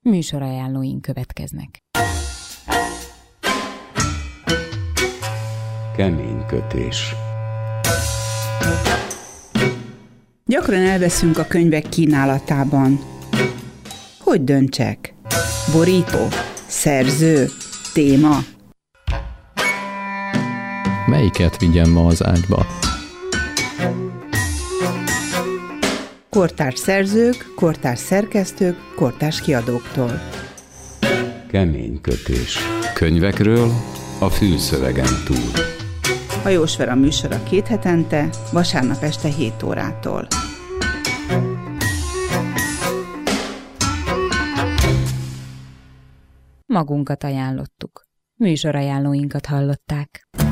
Műsorajánlóink következnek. Kemény kötés. Gyakran elveszünk a könyvek kínálatában. Hogy döntsek? Borító? Szerző? Téma? Melyiket vigyem ma az ágyba? Kortárs szerzők, kortárs szerkesztők, kortárs kiadóktól. Kemény kötés. Könyvekről a fülszövegen túl. Hajós Vera műsora 2 hetente, vasárnap este 7 órától. Magunkat ajánlottuk. Műsorajánlóinkat hallották.